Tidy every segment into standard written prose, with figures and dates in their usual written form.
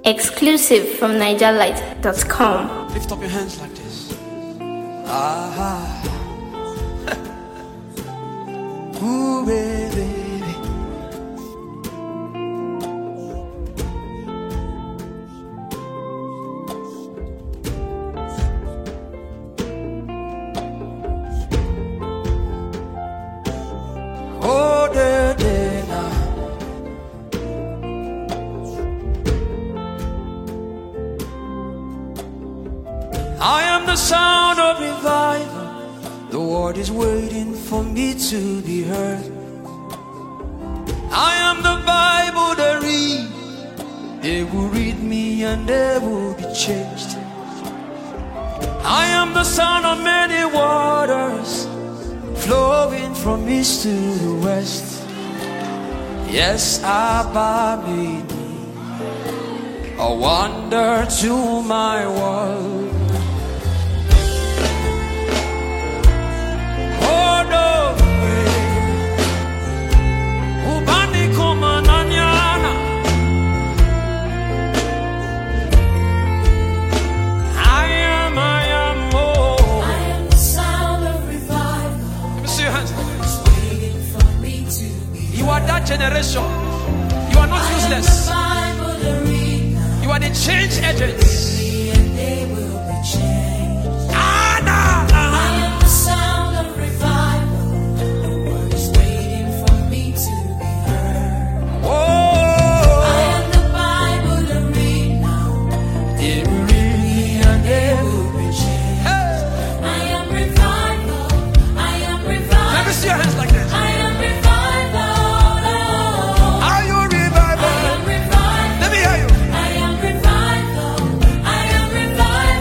Exclusive from NigerLight.com. Lift up your hands like this. Ah. Ooh, baby. Oh, I am the sound of revival. The world is waiting for me to be heard. I am the Bible they read. They will read me and they will be changed. I am the sound of many waters flowing from east to the west. Yes, Abba made me a wonder to my world. You are that generation. You are not useless. You are the change agents. I am the sound of revival. The world is waiting for me to be heard. I am the Bible to read now. They will read me and they will be changed. I am revival. I am revival. Let me see your hands like this. I am revival. Let me hear you. I am revival. I am revival.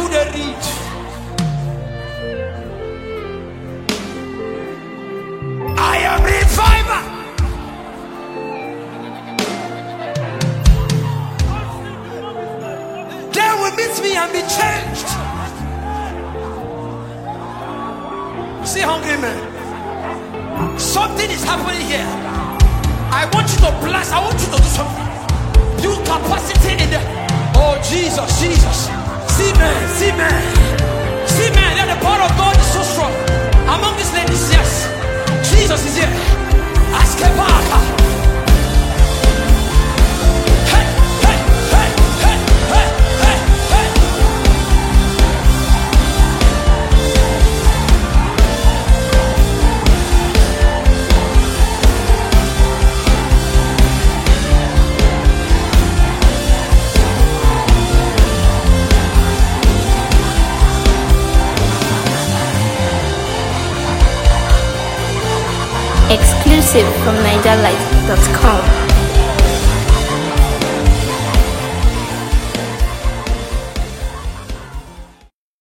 Bible they read. I am reviver. They will meet me and be changed. See, hungry man. Something is happening here. I want you to blast. I want you to do something. Use capacity in the. Oh Jesus, Jesus. See man, see man. See man, that the power of God is so strong. Among these ladies, yes. Jesus is here. Ask him back. Hey, hey, hey, hey, hey, hey, hey. Exclusive from NigerLight.com.